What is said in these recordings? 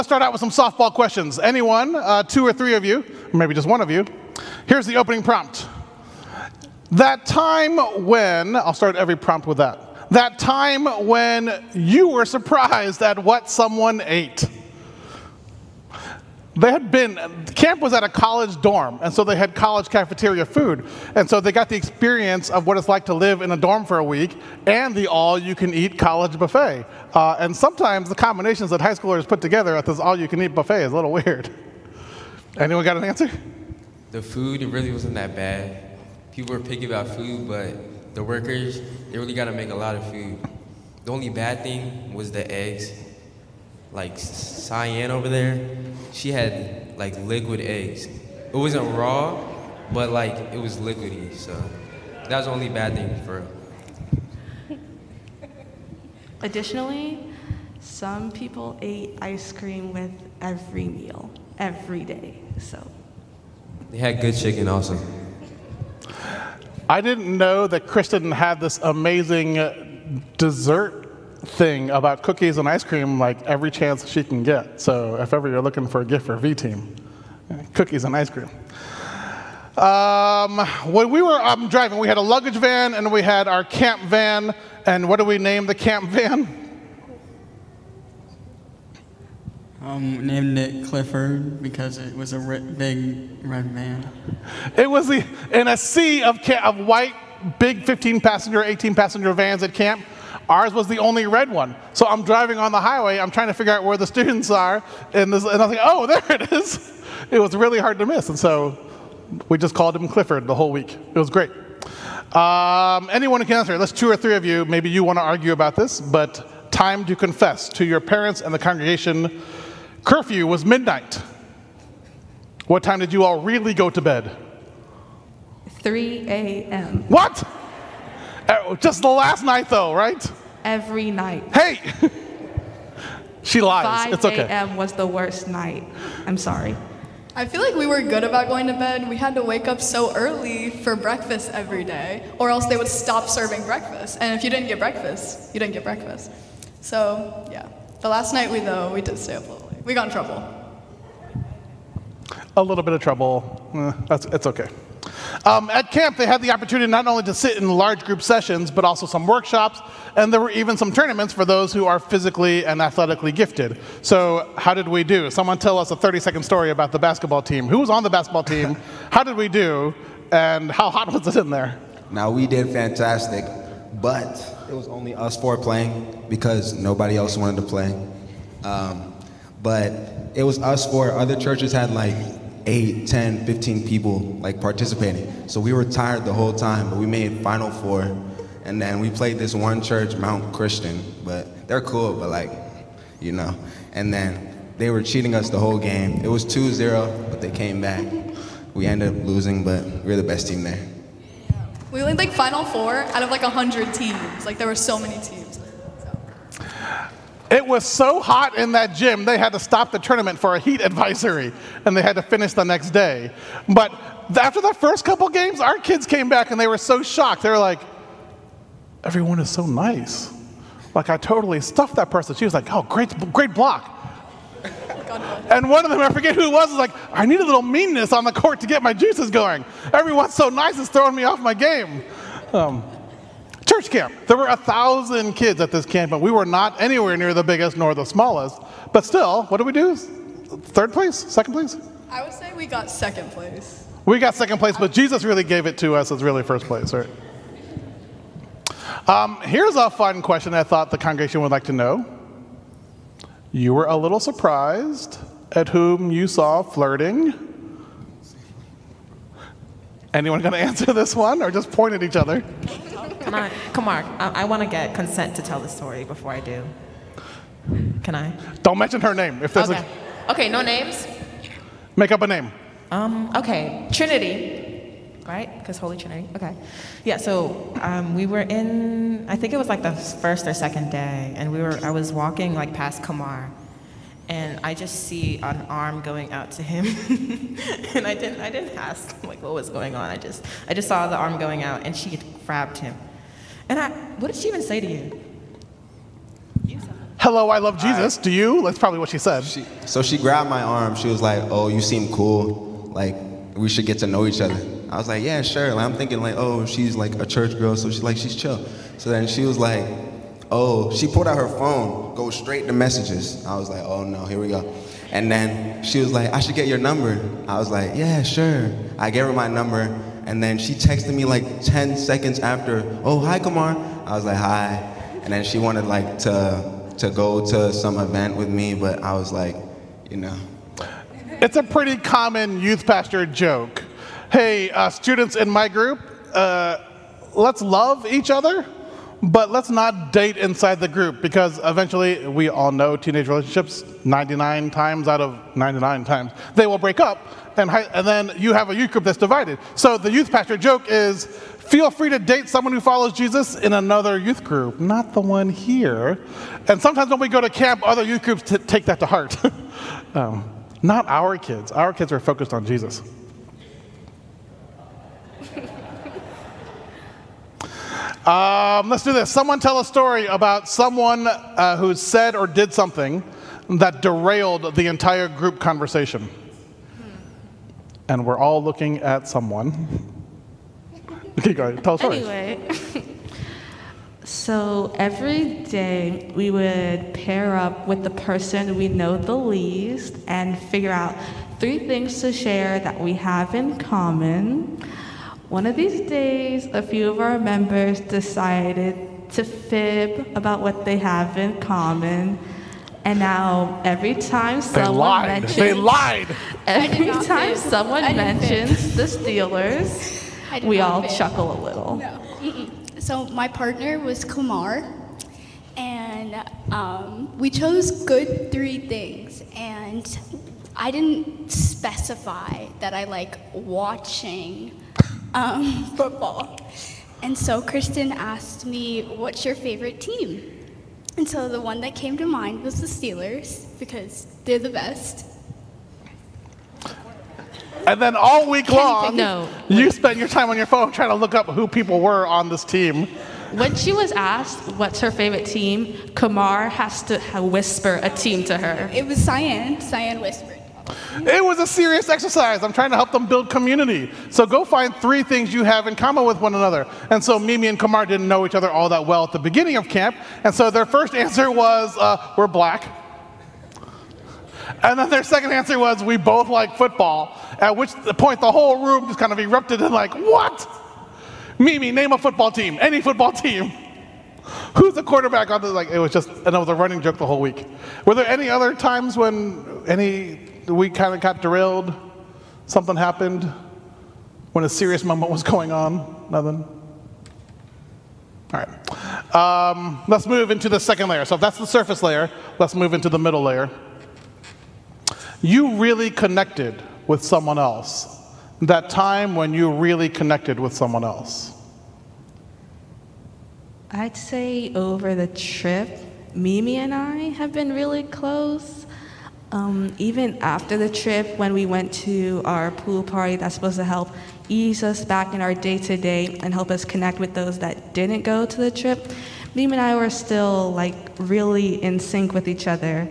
Let's start out with some softball questions. Anyone, two or three of you, or maybe just one of you. Here's the opening prompt. That time when, I'll start every prompt with that. That time when you were surprised at what someone ate. Camp was at a college dorm, and so they had college cafeteria food. And so they got the experience of what it's like to live in a dorm for a week and the all-you-can-eat college buffet. And sometimes the combinations that high schoolers put together at this all-you-can-eat buffet is a little weird. Anyone got an answer? The food, it really wasn't that bad. People were picky about food, but the workers, they really got to make a lot of food. The only bad thing was the eggs. Like Cyan over there, she had like liquid eggs. It wasn't raw, but like it was liquidy, so that was the only bad thing for her. Additionally, some people ate ice cream with every meal, every day, so. They had good chicken also. I didn't know that Kristen had this amazing dessert thing about cookies and ice cream like every chance she can get. So if ever you're looking for a gift for V-Team, cookies and ice cream. When we were driving, we had a luggage van and we had our camp van. And what do we name the camp van? Named it Clifford because it was a big red van. It was in a sea of white, big 15-passenger, 18-passenger vans at camp. Ours was the only red one. So I'm driving on the highway, I'm trying to figure out where the students are, and I think, oh, there it is. It was really hard to miss, and so we just called him Clifford the whole week. It was great. Anyone can answer. Let's two or three of you, maybe you want to argue about this, but time to confess to your parents and the congregation. Curfew was midnight. What time did you all really go to bed? 3 a.m. What? Just the last night, though, right? Every night. Hey! She lies. It's okay. 5 a.m. was the worst night. I'm sorry. I feel like we were good about going to bed. We had to wake up so early for breakfast every day, or else they would stop serving breakfast. And if you didn't get breakfast, you didn't get breakfast. So, yeah. The last night we did stay up a little late. We got in trouble. A little bit of trouble. It's okay. At camp, they had the opportunity not only to sit in large group sessions, but also some workshops, and there were even some tournaments for those who are physically and athletically gifted. So how did we do? Someone tell us a 30-second story about the basketball team. Who was on the basketball team? How did we do? And how hot was it in there? Now, we did fantastic, but it was only us four playing because nobody else wanted to play. But it was us four. Other churches had like 8, 10, 15 people like participating. So we were tired the whole time, but we made Final Four. And then we played this one church, Mount Christian, but they're cool, but like, you know. And then they were cheating us the whole game. It was 2-0, but they came back. We ended up losing, but we were the best team there. We played like Final Four out of like 100 teams. Like there were so many teams. It was so hot in that gym, they had to stop the tournament for a heat advisory, and they had to finish the next day. But after the first couple games, our kids came back, and they were so shocked. They were like, everyone is so nice. Like, I totally stuffed that person. She was like, oh, great block. And one of them, I forget who it was like, I need a little meanness on the court to get my juices going. Everyone's so nice, it's throwing me off my game. Church camp. There were 1,000 kids at this camp, and we were not anywhere near the biggest nor the smallest. But still, what did we do? Third place? Second place? I would say we got second place. We got second place, but Jesus really gave it to us as really first place, right? Here's a fun question I thought the congregation would like to know. You were a little surprised at whom you saw flirting. Anyone going to answer this one, or just point at each other? Come on. I want to get consent to tell the story before I do. Can I? Don't mention her name. If there's Okay, no names? Make up a name. Okay, Trinity, right? Because Holy Trinity. Okay. Yeah. So we were in. I think it was like the first or second day, and I was walking like past Kamar, and I just see an arm going out to him, and I didn't ask like what was going on. I just saw the arm going out, and she had grabbed him. And what did she even say to you? hello, I love Jesus. Do you? That's probably what she said. So she grabbed my arm. She was like, oh, you seem cool. Like, we should get to know each other. I was like, yeah, sure. Like, I'm thinking like, oh, she's like a church girl, so she's chill. So then she was like, oh, she pulled out her phone, goes straight to messages. I was like, oh no, here we go. And then she was like, I should get your number. I was like, yeah, sure. I gave her my number, and then she texted me like 10 seconds after, oh, hi, Kamar. I was like, hi. And then she wanted like to go to some event with me, but I was like, you know. It's a pretty common youth pastor joke. Hey, students in my group, let's love each other, but let's not date inside the group, because eventually, we all know teenage relationships, 99 times out of 99 times, they will break up, and then you have a youth group that's divided. So the youth pastor joke is, feel free to date someone who follows Jesus in another youth group, not the one here. And sometimes when we go to camp, other youth groups take that to heart. Not our kids. Our kids are focused on Jesus. Let's do this. Someone tell a story about someone who said or did something that derailed the entire group conversation. And we're all looking at someone. Okay, go ahead. Tell a story. Anyway, so every day we would pair up with the person we know the least and figure out 3 things to share that we have in common. One of these days, a few of our members decided to fib about what they have in common. And now every time someone mentions... They lied! Every not time fib. someone I didn't mentions the Steelers, we all chuckle a little. No. So my partner was Kumar, and we chose good 3 things, and I didn't specify that I like watching football. And so Kristen asked me, what's your favorite team? And so the one that came to mind was the Steelers, because they're the best. And then all week long, No. you spent your time on your phone trying to look up who people were on this team. When she was asked what's her favorite team, Kamar has to whisper a team to her. It was Cyan. Cyan whispered. It was a serious exercise. I'm trying to help them build community. So go find 3 things you have in common with one another. And so Mimi and Kamar didn't know each other all that well at the beginning of camp. And so their first answer was, we're black. And then their second answer was, we both like football. At which point the whole room just kind of erupted in like, what? Mimi, name a football team. Any football team. Who's the quarterback on the, like, it was just, and it was a running joke the whole week. Were there any other times when we kind of got derailed? Something happened? When a serious moment was going on? Nothing? All right. Let's move into the second layer. So if that's the surface layer, let's move into the middle layer. You really connected with someone else. That time when you really connected with someone else. I'd say over the trip, Mimi and I have been really close. Even after the trip, when we went to our pool party that's supposed to help ease us back in our day-to-day and help us connect with those that didn't go to the trip, Mimi and I were still like really in sync with each other.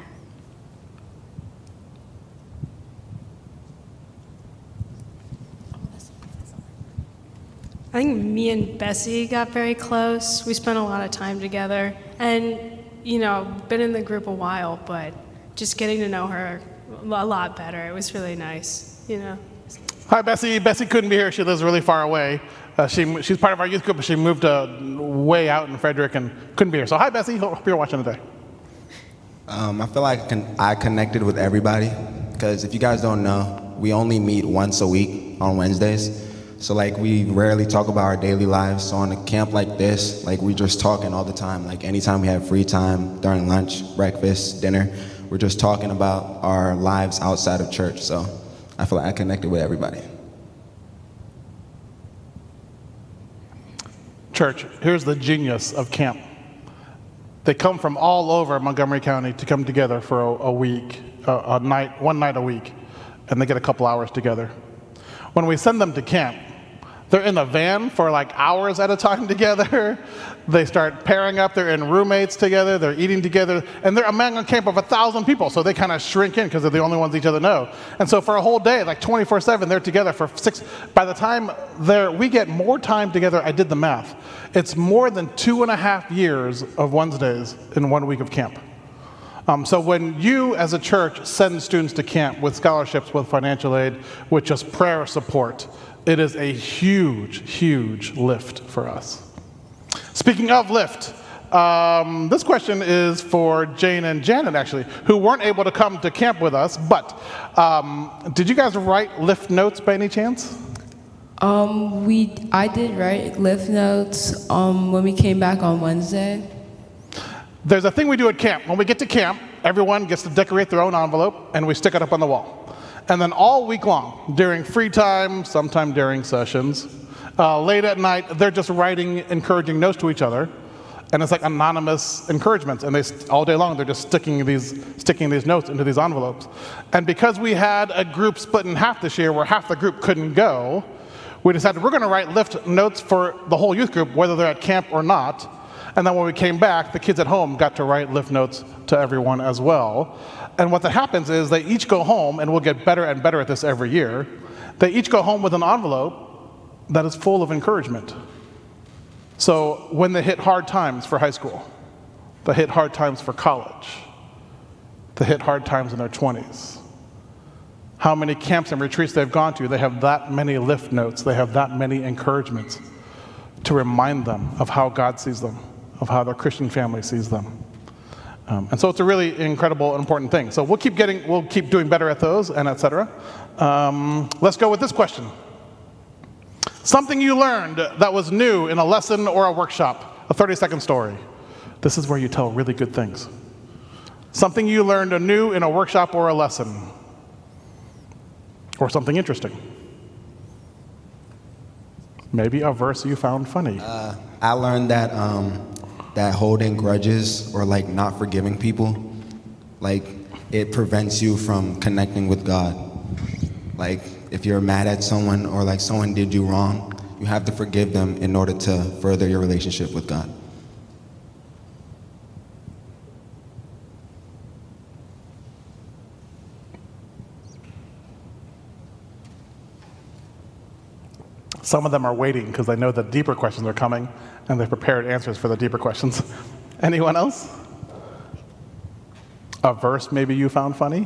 I think me and Bessie got very close. We spent a lot of time together. And, you know, been in the group a while, but just getting to know her a lot better. It was really nice, you know. Hi, Bessie. Bessie couldn't be here. She lives really far away. She's part of our youth group, but she moved way out in Frederick and couldn't be here. So hi, Bessie. Hope you're watching today. I feel like I connected with everybody, because if you guys don't know, we only meet once a week on Wednesdays. So like we rarely talk about our daily lives. So on a camp like this, like we just talking all the time. Like anytime we have free time, during lunch, breakfast, dinner, we're just talking about our lives outside of church. So I feel like I connected with everybody. Church, here's the genius of camp. They come from all over Montgomery County to come together for a week, one night a week, and they get a couple hours together. When we send them to camp, They're in the van for like hours at a time together. They start pairing up. They're in roommates together. They're eating together. And they're among a camp of 1,000 people, so they kind of shrink in because they're the only ones each other know. And so for a whole day, like 24/7, they're together for 6. By the time we get more time together, I did the math. It's more than 2.5 years of Wednesdays in 1 week of camp. So when you as a church send students to camp with scholarships, with financial aid, with just prayer support, it is a huge, huge lift for us. Speaking of lift, this question is for Jane and Janet, actually, who weren't able to come to camp with us, but did you guys write lift notes by any chance? I did write lift notes when we came back on Wednesday. There's a thing we do at camp. When we get to camp, everyone gets to decorate their own envelope, and we stick it up on the wall. And then all week long, during free time, sometime during sessions, late at night, they're just writing encouraging notes to each other. And it's like anonymous encouragements. And all day long, they're just sticking these notes into these envelopes. And because we had a group split in half this year where half the group couldn't go, we decided we're going to write lift notes for the whole youth group, whether they're at camp or not. And then when we came back, the kids at home got to write lift notes to everyone as well. And what that happens is they each go home, and we'll get better and better at this every year. They each go home with an envelope that is full of encouragement. So when they hit hard times for high school, they hit hard times for college, they hit hard times in their 20s, how many camps and retreats they've gone to, they have that many lift notes, they have that many encouragements to remind them of how God sees them, of how their Christian family sees them. And so it's a really incredible and important thing. So we'll keep doing better at those, and et cetera. Let's go with this question. Something you learned that was new in a lesson or a workshop, a 30-second story. This is where you tell really good things. Something you learned anew in a workshop or a lesson, or something interesting. Maybe a verse you found funny. I learned that that holding grudges or like not forgiving people, like it prevents you from connecting with God. Like if you're mad at someone or like someone did you wrong, you have to forgive them in order to further your relationship with God. Some of them are waiting because they know the deeper questions are coming, and they've prepared answers for the deeper questions. Anyone else? A verse maybe you found funny?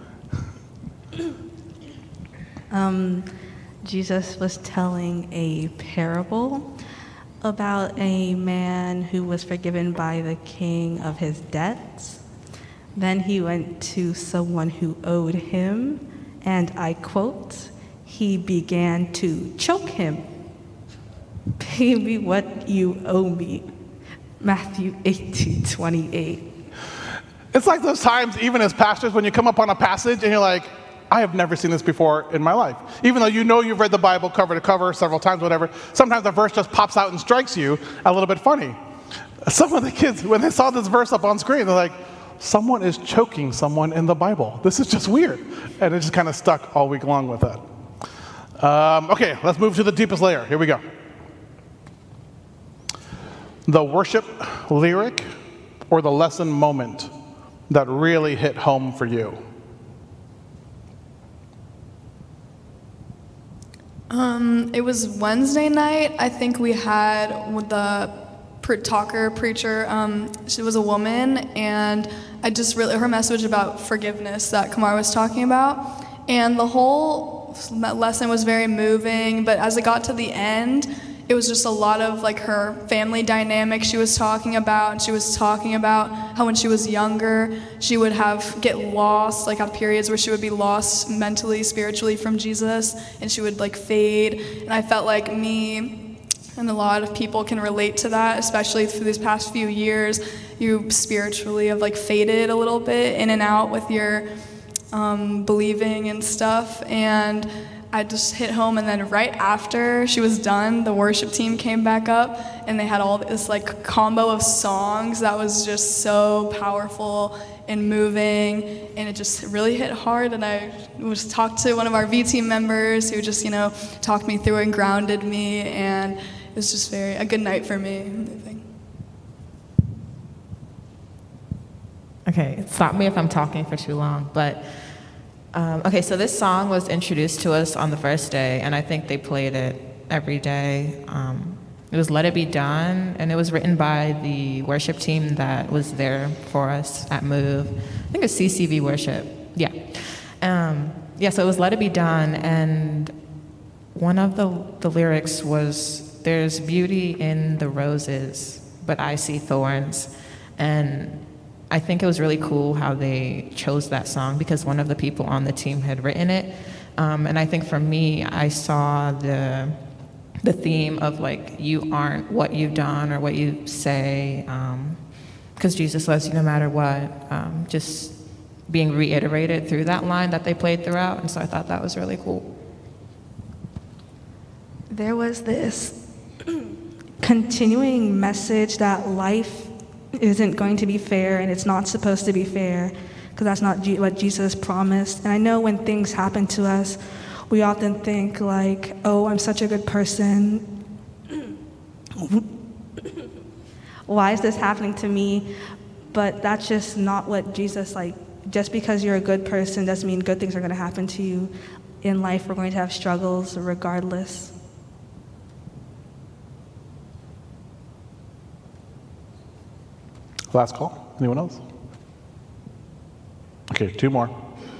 Jesus was telling a parable about a man who was forgiven by the king of his debts. Then he went to someone who owed him, and I quote, he began to choke him. Pay me what you owe me. Matthew 18:28. It's like those times, even as pastors, when you come up on a passage and you're like, I have never seen this before in my life. Even though you know you've read the Bible cover to cover several times, whatever, sometimes the verse just pops out and strikes you a little bit funny. Some of the kids, when they saw this verse up on screen, they're like, someone is choking someone in the Bible. This is just weird. And it just kind of stuck all week long with that. Okay, let's move to the deepest layer. Here we go. The worship lyric or the lesson moment that really hit home for you? It was Wednesday night. I think we had the preacher. She was a woman, and I just really, her message about forgiveness that Kamar was talking about, and the whole lesson was very moving, but as it got to the end, it was just a lot of like her family dynamic she was talking about. And she was talking about how when she was younger, she would get lost, like have periods where she would be lost mentally, spiritually from Jesus, and she would like fade. And I felt like me and a lot of people can relate to that, especially through these past few years. You spiritually have like faded a little bit in and out with your believing and stuff. And I just hit home, and then right after she was done, the worship team came back up, and they had all this like combo of songs that was just so powerful and moving, and it just really hit hard. And I was talked to one of our V team members who just, talked me through and grounded me, and it was just a good night for me. Okay, stop me if I'm talking for too long, but okay, so this song was introduced to us on the first day, and I think they played it every day. It was Let It Be Done, and it was written by the worship team that was there for us at Move. I think it's CCV worship, yeah. So it was Let It Be Done, and one of the lyrics was, there's beauty in the roses, but I see thorns. And I think it was really cool how they chose that song because one of the people on the team had written it. And I think for me, I saw the theme of like, you aren't what you've done or what you say, because Jesus loves you no matter what, just being reiterated through that line that they played throughout. And so I thought that was really cool. There was this continuing message that life isn't going to be fair and it's not supposed to be fair because that's not what Jesus promised. And I know when things happen to us, we often think like, oh, I'm such a good person. Why is this happening to me? But that's just not what Jesus, just because you're a good person doesn't mean good things are going to happen to you. In life, we're going to have struggles regardless. Last call. Anyone else? Okay, 2 more.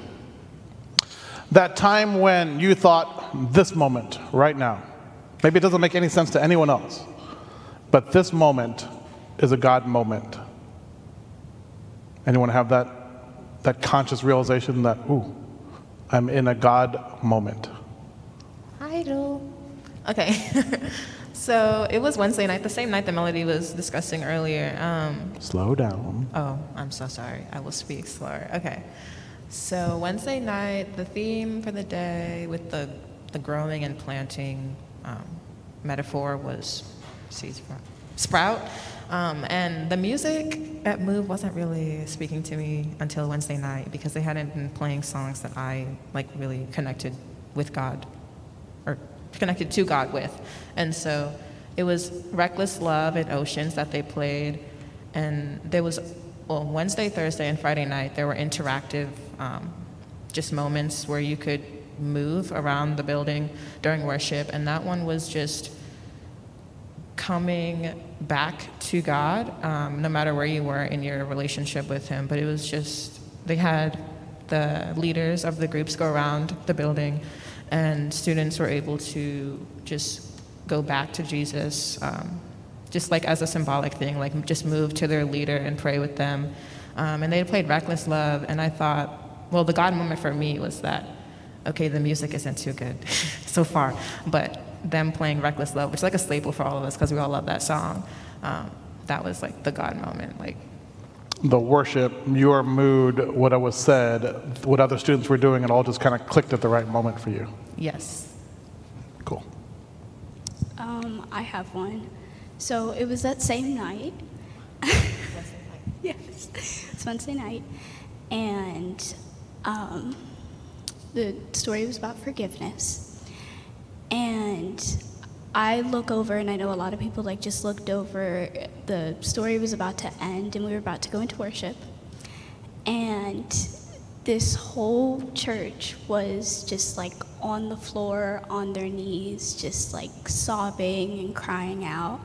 That time when you thought, this moment, right now, maybe it doesn't make any sense to anyone else, but this moment is a God moment. Anyone have that conscious realization that, ooh, I'm in a God moment? I do. Okay. So it was Wednesday night, the same night that Melody was discussing earlier. Slow down. Oh, I'm so sorry. I will speak slower. Okay. So Wednesday night, the theme for the day with the growing and planting metaphor was seed sprout. And the music at Move wasn't really speaking to me until Wednesday night because they hadn't been playing songs that I really connected with God or connected to God with. And so it was Reckless Love and Oceans that they played. And there was, Wednesday, Thursday, and Friday night, there were interactive just moments where you could move around the building during worship. And that one was just coming back to God, no matter where you were in your relationship with Him. But it was just, they had the leaders of the groups go around the building, and students were able to just go back to Jesus, just as a symbolic thing, just move to their leader and pray with them. And they played Reckless Love, and I thought, the God moment for me was that, okay, the music isn't too good so far, but them playing Reckless Love, which is a staple for all of us because we all love that song, that was the God moment. The worship, your mood, what was said, what other students were doing, it all just kind of clicked at the right moment for you. Yes. Cool. I have one. So it was that same night. Yes, it's Wednesday night. And the story was about forgiveness. And I look over, and I know a lot of people just looked over. The story was about to end, and we were about to go into worship. And this whole church was just on the floor, on their knees, just sobbing and crying out.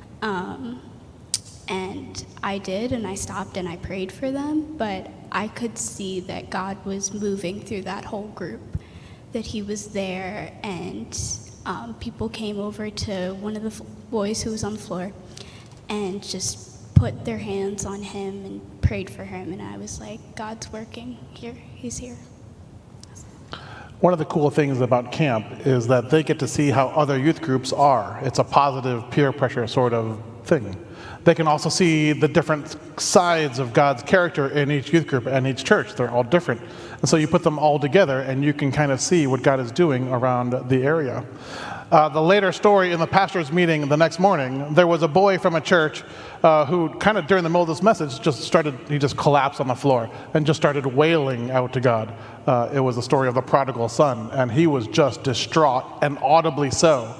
And I did, and I stopped and I prayed for them, but I could see that God was moving through that whole group, that He was there, and people came over to one of the boys who was on the floor and just put their hands on him and prayed for him, and I was like, God's working here, He's here. One of the cool things about camp is that they get to see how other youth groups are. It's a positive peer pressure sort of thing. They can also see the different sides of God's character in each youth group and each church. They're all different. And so you put them all together and you can kind of see what God is doing around the area. The later story in the pastor's meeting the next morning, there was a boy from a church who kind of during the middle of this message he just collapsed on the floor and just started wailing out to God. It was the story of the prodigal son, and he was just distraught, and audibly so.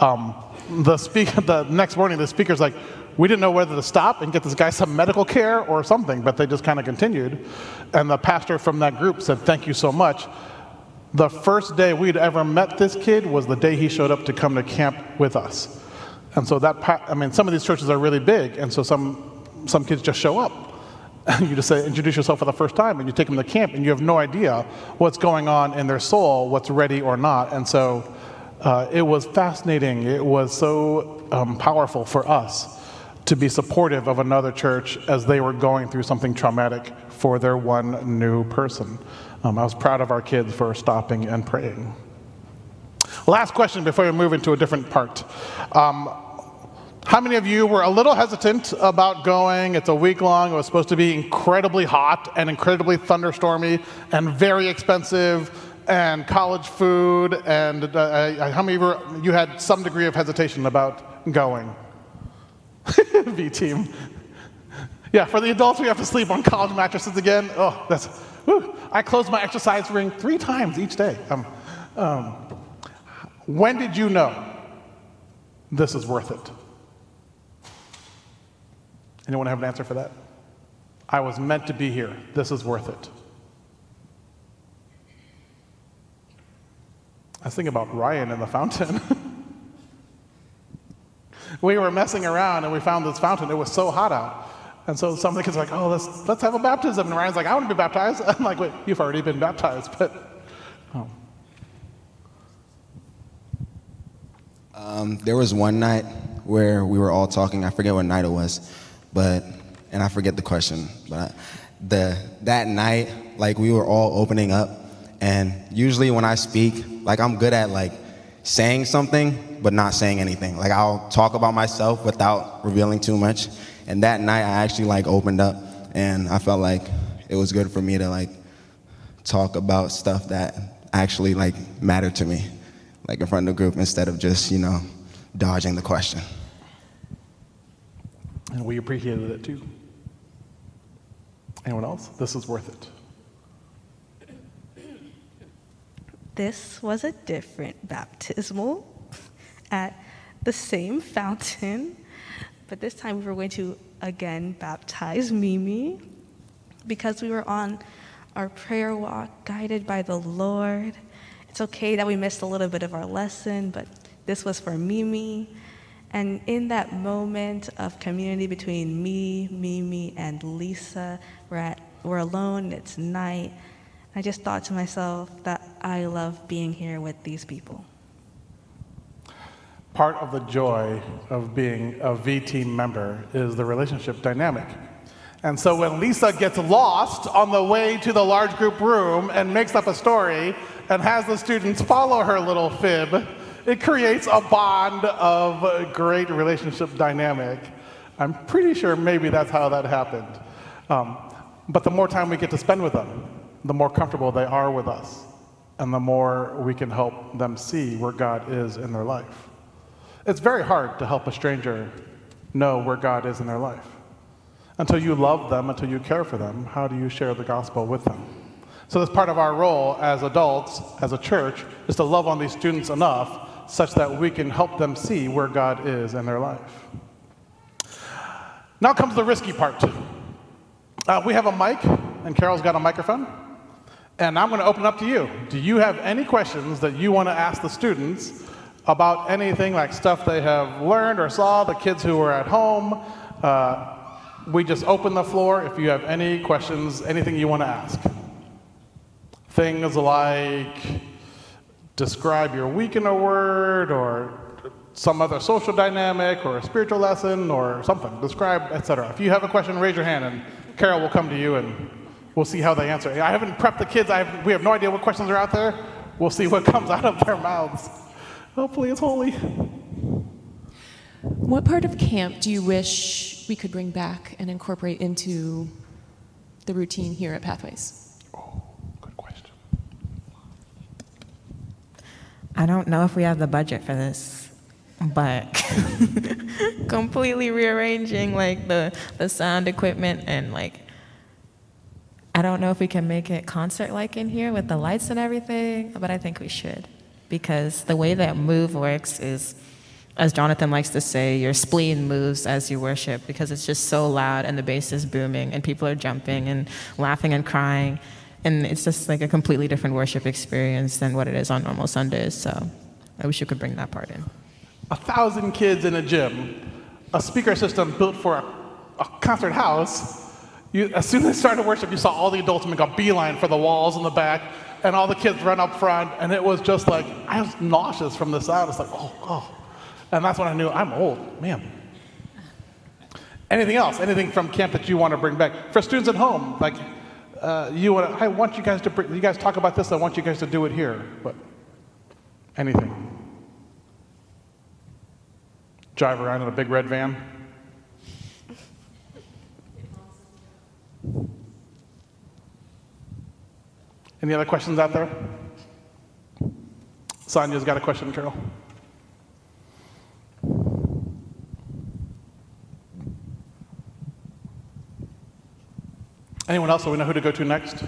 The next morning, the speaker's like, we didn't know whether to stop and get this guy some medical care or something, but they just kind of continued. And the pastor from that group said, thank you so much. The first day we'd ever met this kid was the day he showed up to come to camp with us. And so some of these churches are really big, and so some kids just show up. And you just say, introduce yourself for the first time, and you take them to camp, and you have no idea what's going on in their soul, what's ready or not. And so it was fascinating. It was so powerful for us to be supportive of another church as they were going through something traumatic for their one new person. I was proud of our kids for stopping and praying. Last question before we move into a different part. How many of you were a little hesitant about going? It's a week long. It was supposed to be incredibly hot and incredibly thunderstormy and very expensive and college food. And how many of you had some degree of hesitation about going? V team. Yeah, for the adults, we have to sleep on college mattresses again. Oh, I close my exercise ring 3 times each day. When did you know this is worth it? Anyone have an answer for that? I was meant to be here. This is worth it. I was thinking about Ryan in the fountain. We were messing around and we found this fountain. It was so hot out. And so some of the kids were like, oh, let's have a baptism. And Ryan's like, I want to be baptized. I'm like, wait, you've already been baptized. But there was one night where we were all talking. I forget what night it was, and I forget the question. But that night, like, we were all opening up. And usually when I speak, like, I'm good at like saying something but not saying anything. Like, I'll talk about myself without revealing too much. And that night I actually like opened up, and I felt like it was good for me to like talk about stuff that actually like mattered to me, like in front of the group, instead of just, dodging the question. And we appreciated it too. Anyone else? This is worth it. This was a different baptismal at the same fountain, but this time we were going to again baptize Mimi because we were on our prayer walk guided by the Lord. It's okay that we missed a little bit of our lesson, but this was for Mimi. And in that moment of community between me, Mimi, and Lisa, we're alone, it's night. I just thought to myself that I love being here with these people. Part of the joy of being a V team member is the relationship dynamic. And so when Lisa gets lost on the way to the large group room and makes up a story and has the students follow her little fib, it creates a bond of great relationship dynamic. I'm pretty sure maybe that's how that happened. But the more time we get to spend with them, the more comfortable they are with us, and the more we can help them see where God is in their life. It's very hard to help a stranger know where God is in their life. Until you love them, until you care for them, how do you share the gospel with them? So that's part of our role as adults, as a church, is to love on these students enough such that we can help them see where God is in their life. Now comes the risky part. We have a mic, and Carol's got a microphone, and I'm going to open it up to you. Do you have any questions that you want to ask the students about anything, like stuff they have learned or saw, the kids who were at home? We just open the floor if you have any questions, anything you want to ask. Things like describe your week in a word, or some other social dynamic, or a spiritual lesson, or something. Describe, etc. If you have a question, raise your hand, and Carol will come to you, and we'll see how they answer. I haven't prepped the kids. We have no idea what questions are out there. We'll see what comes out of their mouths. Hopefully it's holy. What part of camp do you wish we could bring back and incorporate into the routine here at Pathways? Oh, good question. I don't know if we have the budget for this, but completely rearranging like the sound equipment and like, I don't know if we can make it concert-like in here with the lights and everything, but I think we should. Because the way that Move works is, as Jonathan likes to say, your spleen moves as you worship because it's just so loud and the bass is booming and people are jumping and laughing and crying. And it's just like a completely different worship experience than what it is on normal Sundays. So I wish you could bring that part in. 1,000 kids in a gym, a speaker system built for a concert house. As soon as they started worship, you saw all the adults make a beeline for the walls in the back, and all the kids run up front, and it was just like, I was nauseous from the sound. It's like, oh. And that's when I knew I'm old, man. Anything else? Anything from camp that you want to bring back? For students at home, like, I want you guys to, you guys talk about this, I want you guys to do it here. But anything? Drive around in a big red van? Any other questions out there? Sonia's got a question, Carol. Anyone else, so we know who to go to next?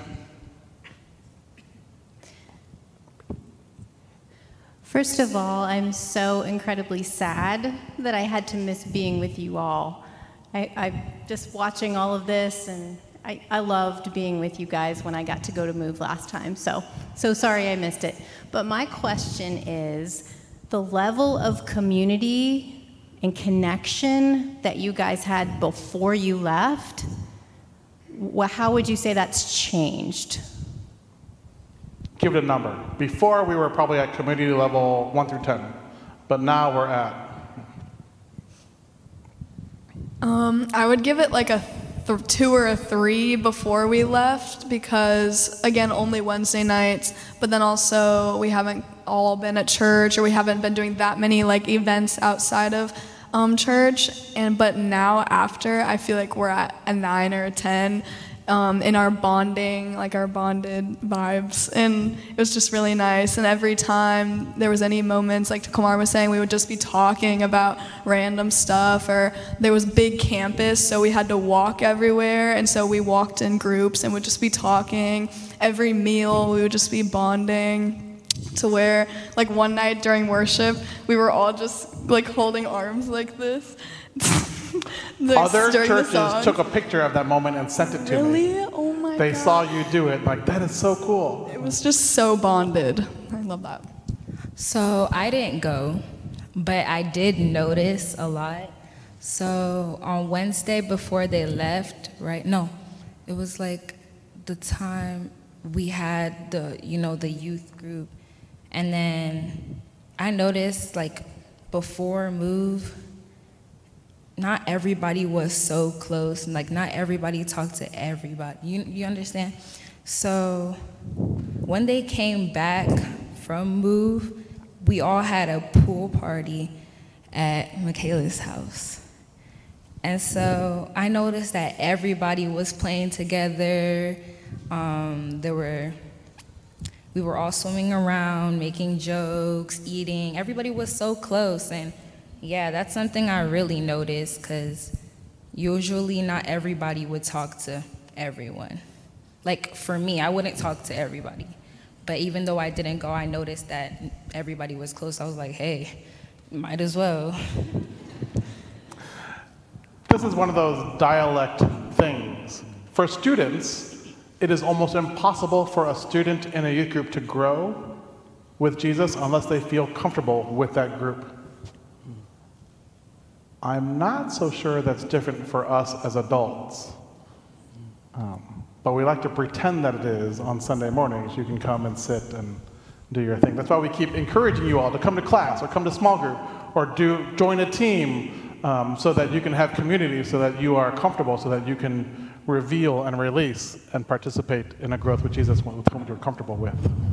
First of all, I'm so incredibly sad that I had to miss being with you all. I just watching all of this, and I loved being with you guys when I got to go to Move last time. So sorry I missed it. But my question is, the level of community and connection that you guys had before you left, how would you say that's changed? Give it a number. Before, we were probably at community level 1 through 10, but now we're at? I would give it like a 2 or a 3 before we left because, again, only Wednesday nights, but then also we haven't all been at church or we haven't been doing that many like events outside of church. But now after, I feel like we're at a 9 or a 10 in our bonding, like our bonded vibes. And it was just really nice. And every time there was any moments, like Kumar was saying, we would just be talking about random stuff, or there was big campus, so we had to walk everywhere. And so we walked in groups and would just be talking. Every meal, we would just be bonding, to where like one night during worship, we were all just like holding arms like this. Other churches took a picture of that moment and sent it to me. Really? Oh my God. They saw you do it. Like, that is so cool. It was just so bonded. I love that. So I didn't go, but I did notice a lot. So on Wednesday before they left, right? No, it was like the time we had the youth group. And then I noticed like before Move, not everybody was so close, like not everybody talked to everybody. You understand? So when they came back from Move, we all had a pool party at Michaela's house. And so I noticed that everybody was playing together. We were all swimming around, making jokes, eating. Everybody was so close. And yeah, that's something I really noticed, because usually not everybody would talk to everyone. Like for me, I wouldn't talk to everybody. But even though I didn't go, I noticed that everybody was close. I was like, hey, might as well. This is one of those dialect things. For students, it is almost impossible for a student in a youth group to grow with Jesus unless they feel comfortable with that group. I'm not so sure that's different for us as adults. But we like to pretend that it is on Sunday mornings. You can come and sit and do your thing. That's why we keep encouraging you all to come to class or come to small group or join a team so that you can have community, so that you are comfortable, so that you can reveal and release and participate in a growth with Jesus with whom you're comfortable with.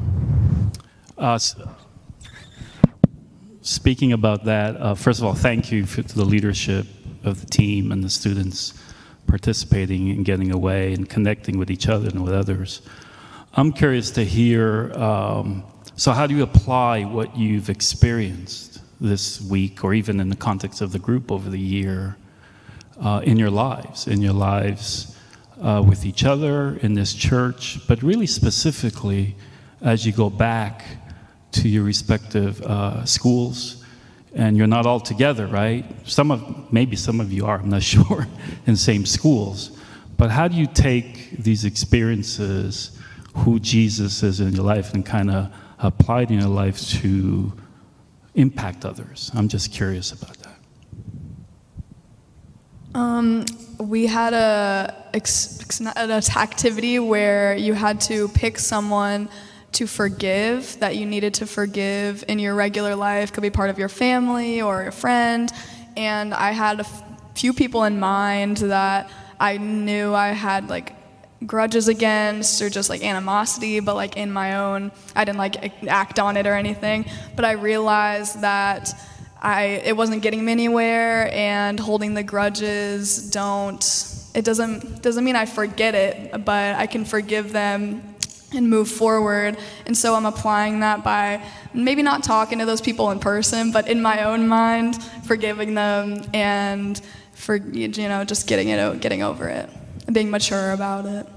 Speaking about that, first of all, thank you to the leadership of the team and the students participating and getting away and connecting with each other and with others. I'm curious to hear So how do you apply what you've experienced this week, or even in the context of the group over the year, in your lives with each other, in this church, but really specifically as you go back to your respective schools, and you're not all together, right? Maybe some of you are, I'm not sure, in same schools. But how do you take these experiences, who Jesus is in your life, and kind of apply it in your life to impact others? I'm just curious about that. We had an activity where you had to pick someone to forgive, that you needed to forgive in your regular life. Could be part of your family or a friend. And I had a few people in mind that I knew I had like grudges against, or just like animosity, but like in my own, I didn't like act on it or anything. But I realized that it wasn't getting me anywhere, and holding the grudges doesn't mean I forget it, but I can forgive them and move forward. And so I'm applying that by maybe not talking to those people in person, but in my own mind, forgiving them, and just getting over it, and being mature about it.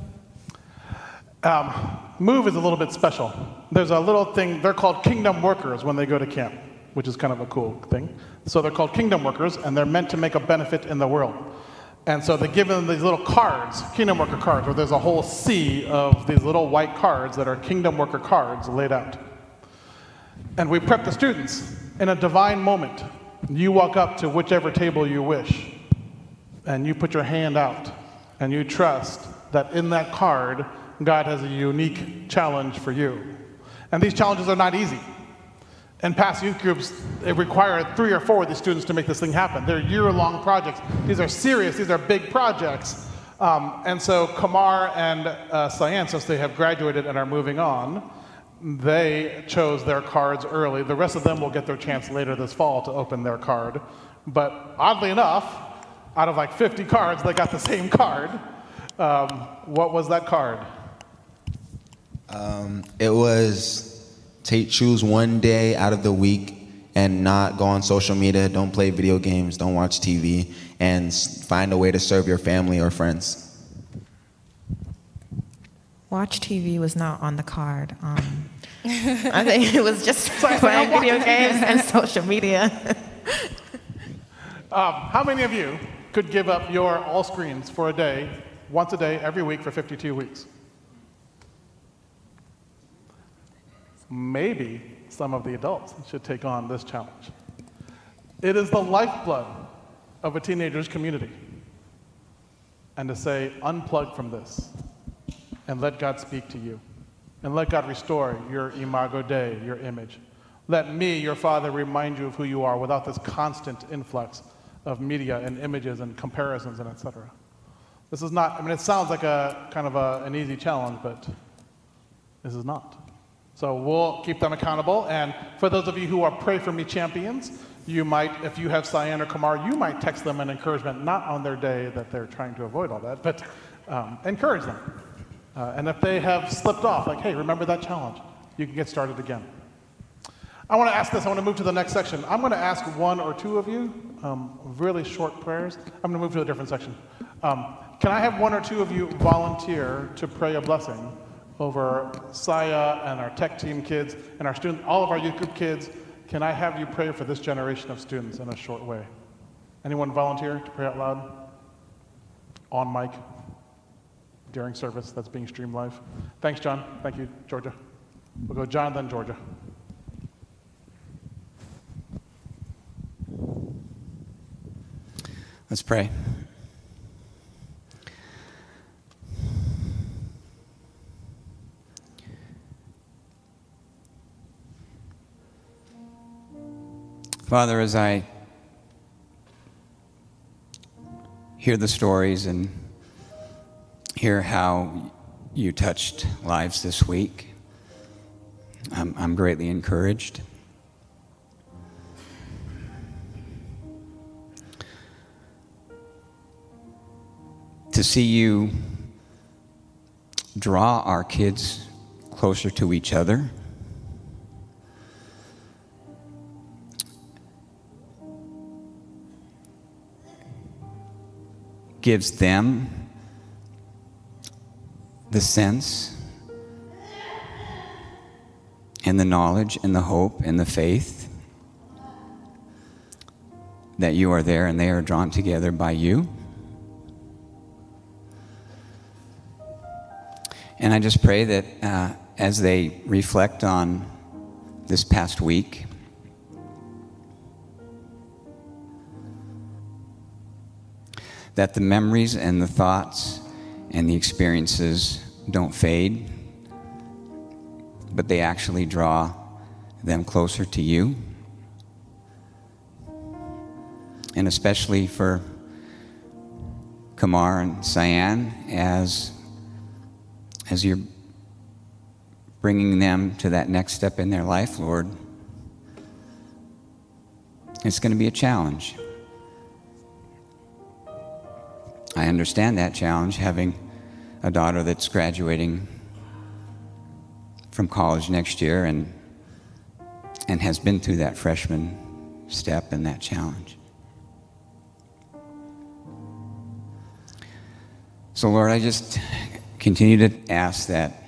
Move is a little bit special. There's a little thing, they're called kingdom workers when they go to camp, which is kind of a cool thing. So they're called kingdom workers, and they're meant to make a benefit in the world. And so they give them these little cards, kingdom worker cards, where there's a whole sea of these little white cards that are kingdom worker cards laid out. And we prep the students in a divine moment. You walk up to whichever table you wish, and you put your hand out, and you trust that in that card, God has a unique challenge for you. And these challenges are not easy. In past youth groups, it required 3 or 4 of the students to make this thing happen. They're year-long projects. These are serious, these are big projects. And so Kamar and Cyan, since they have graduated and are moving on, they chose their cards early. The rest of them will get their chance later this fall to open their card. But oddly enough, out of like 50 cards, they got the same card. What was that card? It was choose one day out of the week and not go on social media, don't play video games, don't watch TV, and find a way to serve your family or friends. Watch TV was not on the card. I think it was just playing video games and social media. How many of you could give up your all screens for a day, once a day, every week for 52 weeks? Maybe some of the adults should take on this challenge. It is the lifeblood of a teenager's community. And to say, unplug from this, and let God speak to you, and let God restore your imago Dei, your image. Let me, your Father, remind you of who you are without this constant influx of media and images and comparisons and etc. This is not, it sounds like a kind of an easy challenge, but this is not. So we'll keep them accountable. And for those of you who are Pray For Me champions, you might, if you have Cyan or Kamar, you might text them an encouragement, not on their day that they're trying to avoid all that, but encourage them. And if they have slipped off, like, hey, remember that challenge, you can get started again. I want to ask this, I want to move to the next section. I'm going to ask 1 or 2 of you really short prayers. I'm going to move to a different section. Can I have 1 or 2 of you volunteer to pray a blessing over Saya and our tech team kids and our students, all of our youth group kids? Can I have you pray for this generation of students in a short way? Anyone volunteer to pray out loud? On mic? During service that's being streamed live? Thanks, John. Thank you, Georgia. We'll go John, then Georgia. Let's pray. Father, as I hear the stories and hear how you touched lives this week, I'm greatly encouraged. To see you draw our kids closer to each other, gives them the sense and the knowledge and the hope and the faith that you are there and they are drawn together by you. And I just pray that as they reflect on this past week, that the memories and the thoughts and the experiences don't fade, but they actually draw them closer to you. And especially for Kamar and Cyan, as you're bringing them to that next step in their life, Lord, it's going to be a challenge. I understand that challenge, having a daughter that's graduating from college next year and has been through that freshman step and that challenge. So, Lord, I just continue to ask that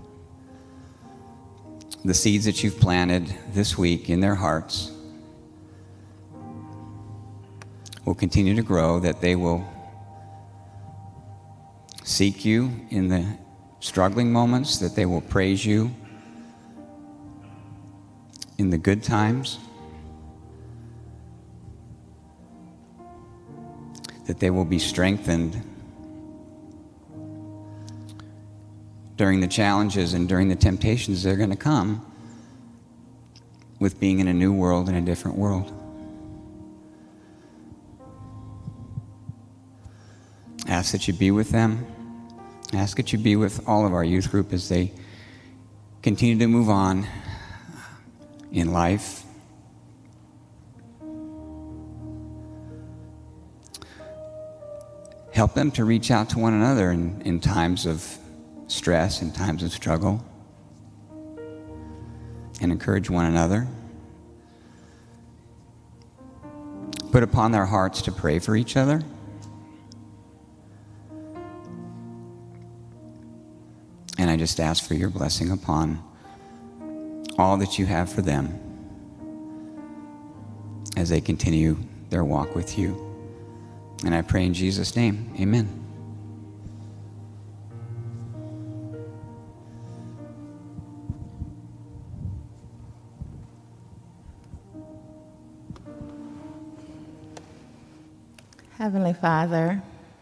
the seeds that you've planted this week in their hearts will continue to grow, that they will seek you in the struggling moments, that they will praise you in the good times, that they will be strengthened during the challenges and during the temptations that are going to come with being in a new world and a different world. Ask that you be with them. Ask that you be with all of our youth group as they continue to move on in life. Help them to reach out to one another in times of stress, in times of struggle, and encourage one another. Put upon their hearts to pray for each other. And I just ask for your blessing upon all that you have for them as they continue their walk with you. And I pray in Jesus' name, amen. Heavenly Father,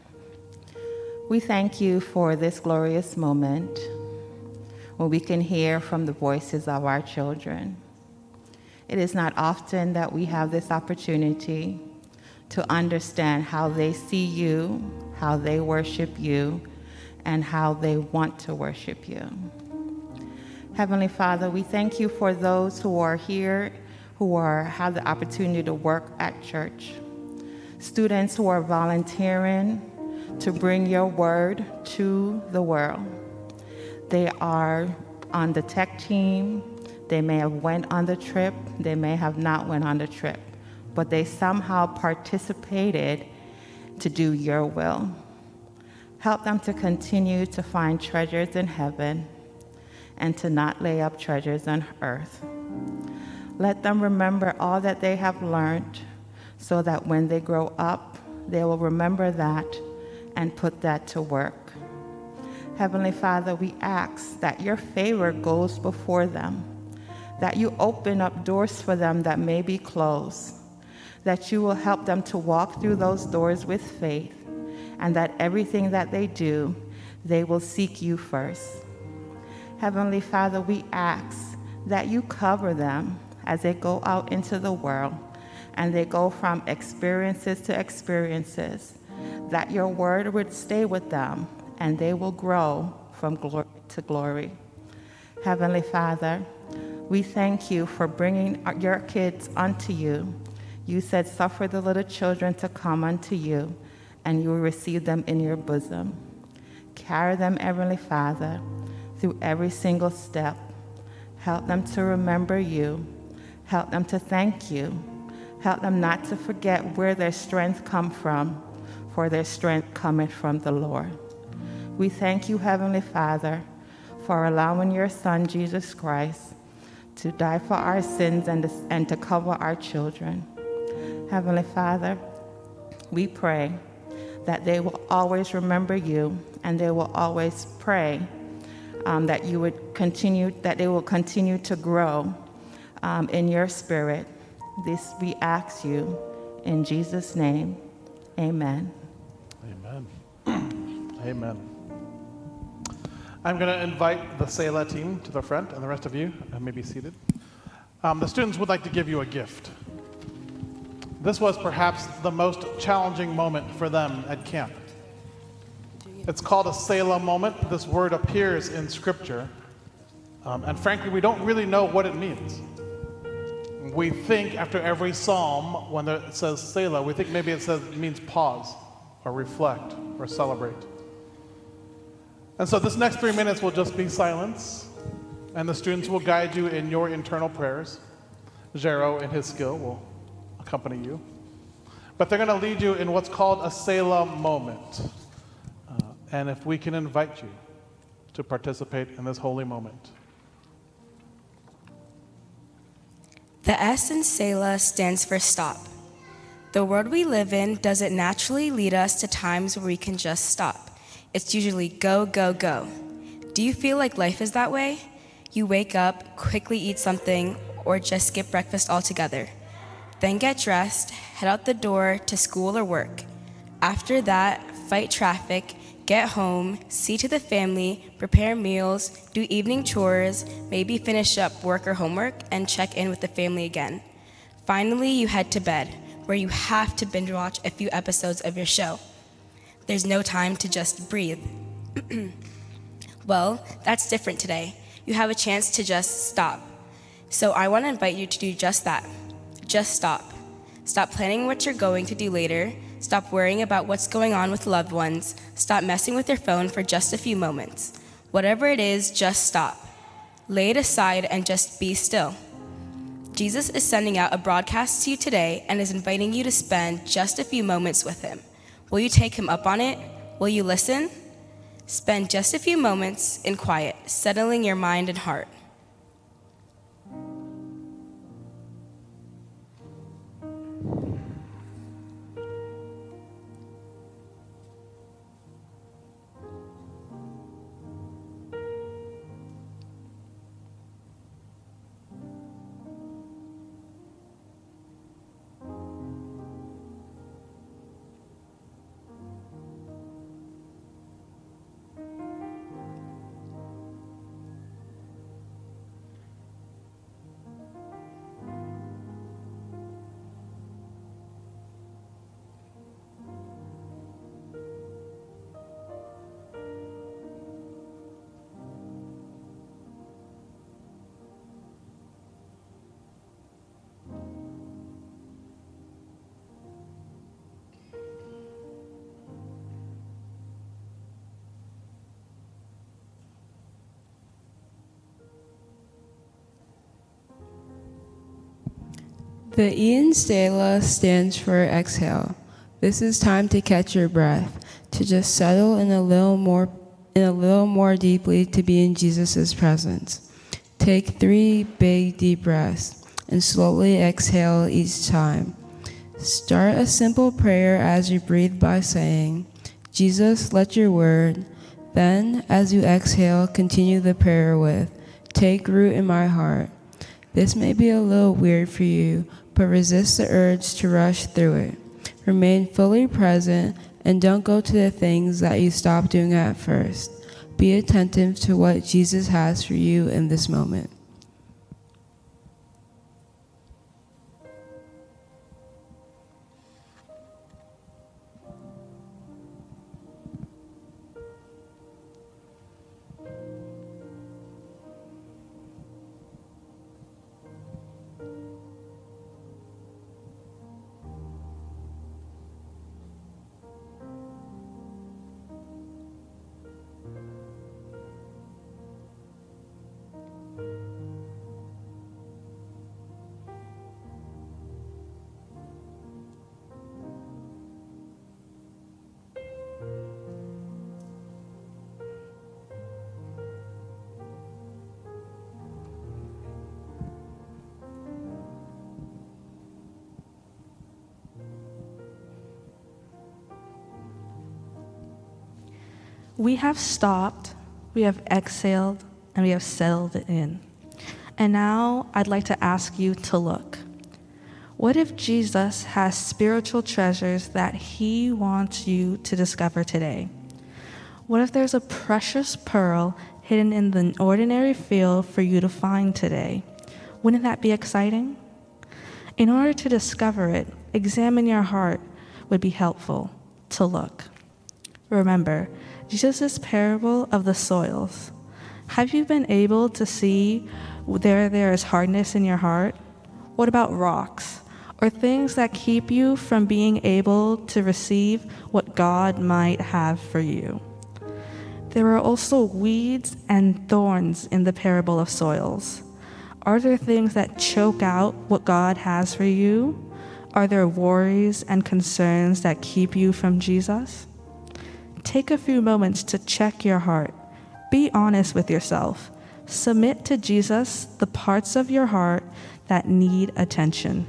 we thank you for this glorious moment when we can hear from the voices of our children. It is not often that we have this opportunity to understand how they see you, how they worship you, and how they want to worship you. Heavenly Father, we thank you for those who are here, who have the opportunity to work at church, students who are volunteering to bring your word to the world. They are on the tech team. They may have went on the trip. They may have not went on the trip, but they somehow participated to do your will. Help them to continue to find treasures in heaven and to not lay up treasures on earth. Let them remember all that they have learned so that when they grow up, they will remember that and put that to work. Heavenly Father, we ask that your favor goes before them, that you open up doors for them that may be closed, that you will help them to walk through those doors with faith, and that everything that they do, they will seek you first. Heavenly Father, we ask that you cover them as they go out into the world and they go from experiences to experiences, that your word would stay with them and they will grow from glory to glory. Heavenly Father, we thank you for bringing your kids unto you. You said, suffer the little children to come unto you, and you will receive them in your bosom. Carry them, Heavenly Father, through every single step. Help them to remember you. Help them to thank you. Help them not to forget where their strength comes from, for their strength cometh from the Lord. We thank you, Heavenly Father, for allowing your Son, Jesus Christ, to die for our sins and to cover our children. Heavenly Father, we pray that they will always remember you and they will always pray that they will continue to grow in your spirit. This we ask you in Jesus' name. Amen. Amen. Amen. I'm going to invite the Selah team to the front, and the rest of you may be seated. The students would like to give you a gift. This was perhaps the most challenging moment for them at camp. It's called a Selah moment. This word appears in Scripture, and frankly, we don't really know what it means. We think after every psalm, when it says Selah, we think maybe it means pause, or reflect, or celebrate. And so this next 3 minutes will just be silence, and the students will guide you in your internal prayers. Jero, in his skill, will accompany you. But they're going to lead you in what's called a Selah moment. And if we can invite you to participate in this holy moment. The S in Selah stands for stop. The world we live in doesn't naturally lead us to times where we can just stop. It's usually go, go, go. Do you feel like life is that way? You wake up, quickly eat something, or just skip breakfast altogether. Then get dressed, head out the door to school or work. After that, fight traffic, get home, see to the family, prepare meals, do evening chores, maybe finish up work or homework, and check in with the family again. Finally, you head to bed, where you have to binge watch a few episodes of your show. There's no time to just breathe. Well, that's different today. You have a chance to just stop. So I want to invite you to do just that. Just stop. Stop planning what you're going to do later. Stop worrying about what's going on with loved ones. Stop messing with your phone for just a few moments. Whatever it is, just stop. Lay it aside and just be still. Jesus is sending out a broadcast to you today and is inviting you to spend just a few moments with him. Will you take him up on it? Will you listen? Spend just a few moments in quiet, settling your mind and heart. The E in Selah stands for exhale. This is time to catch your breath, to just settle in a little more deeply to be in Jesus' presence. Take 3 big deep breaths and slowly exhale each time. Start a simple prayer as you breathe by saying, Jesus, let your word. Then, as you exhale, continue the prayer with, take root in my heart. This may be a little weird for you, but resist the urge to rush through it. Remain fully present and don't go to the things that you stopped doing at first. Be attentive to what Jesus has for you in this moment. We have stopped, we have exhaled, and we have settled it in. And now I'd like to ask you to look. What if Jesus has spiritual treasures that he wants you to discover today? What if there's a precious pearl hidden in the ordinary field for you to find today? Wouldn't that be exciting? In order to discover it, examine your heart would be helpful to look. Remember, Jesus' parable of the soils. Have you been able to see there is hardness in your heart? What about rocks or things that keep you from being able to receive what God might have for you? There are also weeds and thorns in the parable of soils. Are there things that choke out what God has for you? Are there worries and concerns that keep you from Jesus? Take a few moments to check your heart. Be honest with yourself. Submit to Jesus the parts of your heart that need attention.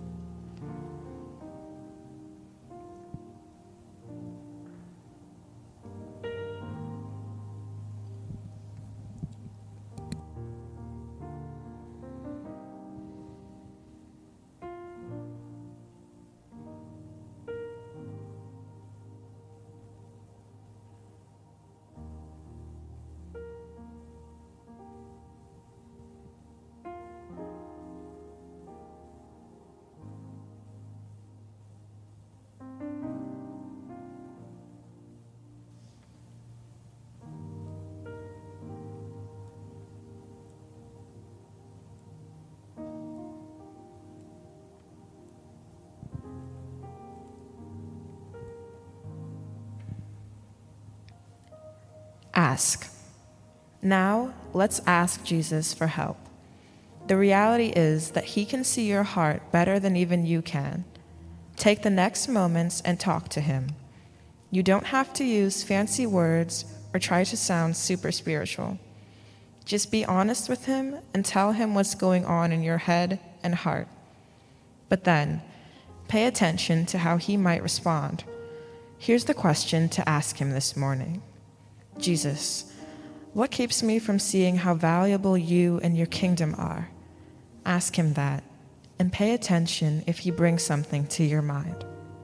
Ask. Now, let's ask Jesus for help. The reality is that he can see your heart better than even you can. Take the next moments and talk to him. You don't have to use fancy words or try to sound super spiritual. Just be honest with him and tell him what's going on in your head and heart. But then, pay attention to how he might respond. Here's the question to ask him this morning. Jesus, what keeps me from seeing how valuable you and your kingdom are? Ask him that, and pay attention if he brings something to your mind.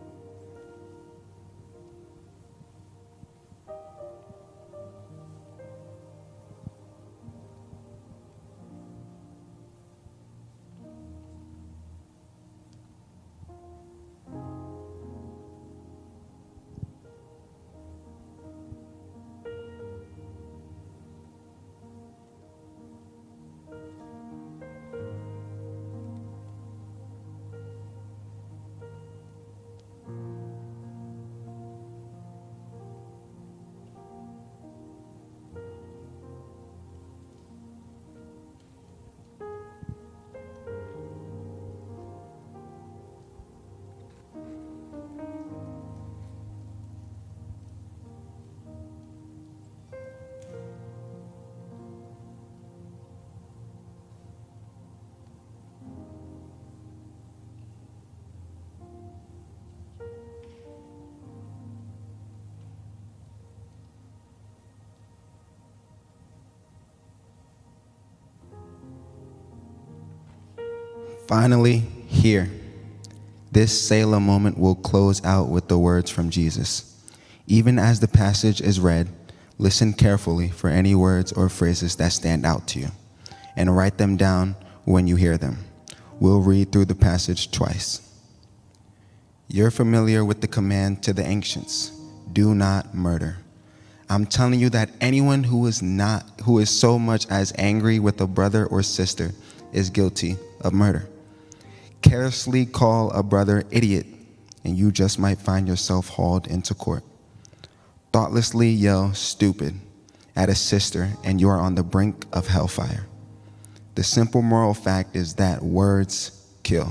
Finally, here, this Selah moment will close out with the words from Jesus. Even as the passage is read, listen carefully for any words or phrases that stand out to you, and write them down when you hear them. We'll read through the passage twice. You're familiar with the command to the ancients, do not murder. I'm telling you that anyone who is so much as angry with a brother or sister is guilty of murder. Carelessly call a brother idiot, and you just might find yourself hauled into court. Thoughtlessly yell stupid at a sister, and you are on the brink of hellfire. The simple moral fact is that words kill.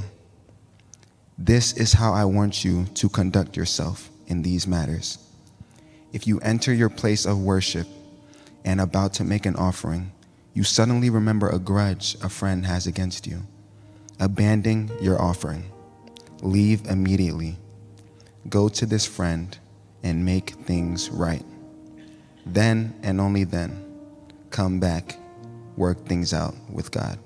This is how I want you to conduct yourself in these matters. If you enter your place of worship and about to make an offering, you suddenly remember a grudge a friend has against you. Abandon your offering. Leave immediately. Go to this friend and make things right. Then and only then, come back, work things out with God.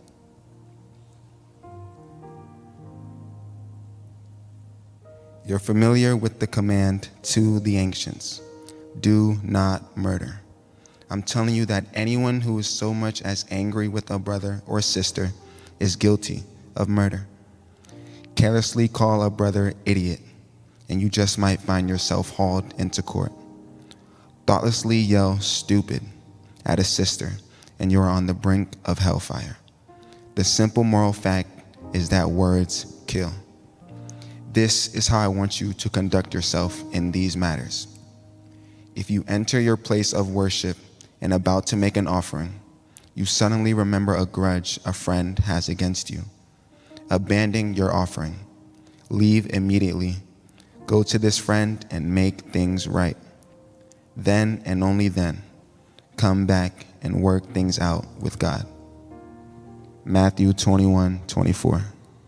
You're familiar with the command to the ancients, do not murder. I'm telling you that anyone who is so much as angry with a brother or sister is guilty of murder. Carelessly call a brother idiot, and you just might find yourself hauled into court. Thoughtlessly yell stupid at a sister, and you're on the brink of hellfire. The simple moral fact is that words kill. This is how I want you to conduct yourself in these matters. If you enter your place of worship and about to make an offering, you suddenly remember a grudge a friend has against you. Abandon your offering. Leave immediately. Go to this friend and make things right. Then and only then, come back and work things out with God. Matthew 21:24.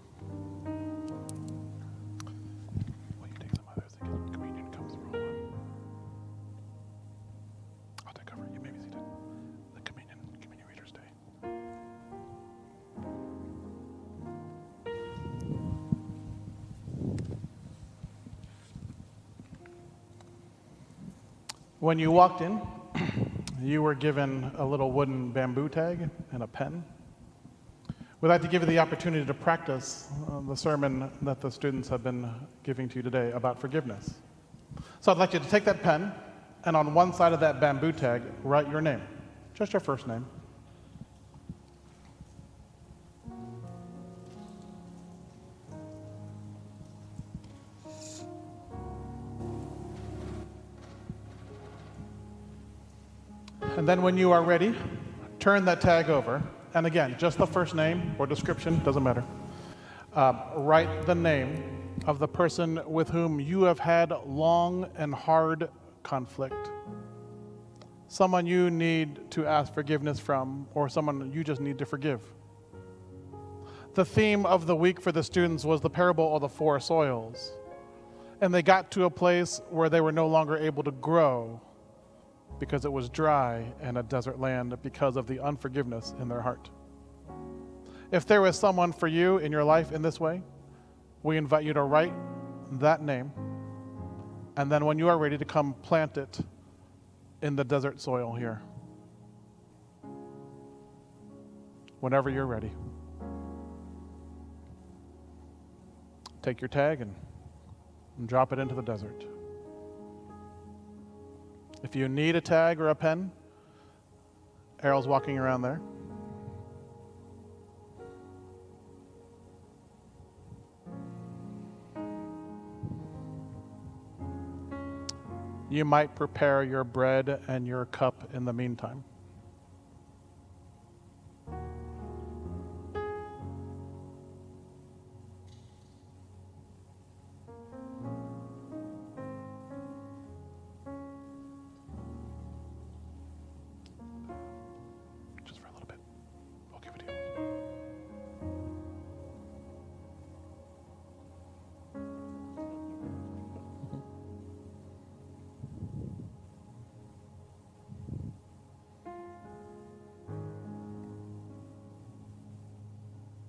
When you walked in, you were given a little wooden bamboo tag and a pen. We'd like to give you the opportunity to practice the sermon that the students have been giving to you today about forgiveness. So I'd like you to take that pen, and on one side of that bamboo tag, write your name, just your first name. And then when you are ready, turn that tag over. And again, just the first name or description, doesn't matter. Write the name of the person with whom you have had long and hard conflict. Someone you need to ask forgiveness from, or someone you just need to forgive. The theme of the week for the students was the parable of the four soils. And they got to a place where they were no longer able to grow, because it was dry and a desert land because of the unforgiveness in their heart. If there is someone for you in your life in this way, we invite you to write that name, and then when you are ready to come plant it in the desert soil here. Whenever you're ready. Take your tag and drop it into the desert. If you need a tag or a pen, Errol's walking around there. You might prepare your bread and your cup in the meantime.